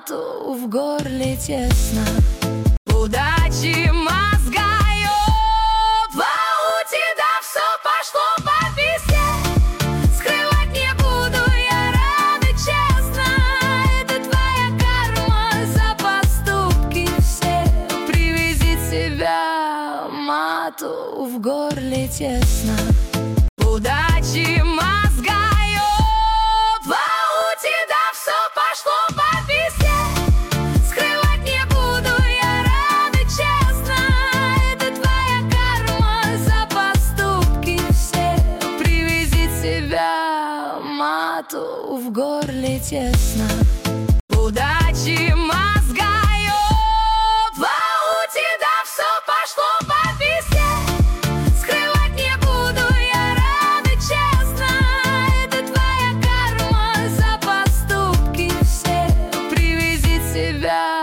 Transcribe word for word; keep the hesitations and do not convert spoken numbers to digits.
мату в горле тесно. Удачи мозгаю, а у тебя все пошло по письме. Скрывать не буду, я рада честно. Это твоя карма за поступки все. Привези себя, мату в горле тесно. Удачи мозгаю, а у тебя все пошло по письме. Скрывать не буду, я рада честно. Это твоя карма за поступки все. Привези себя, мату в горле тесно. Удачи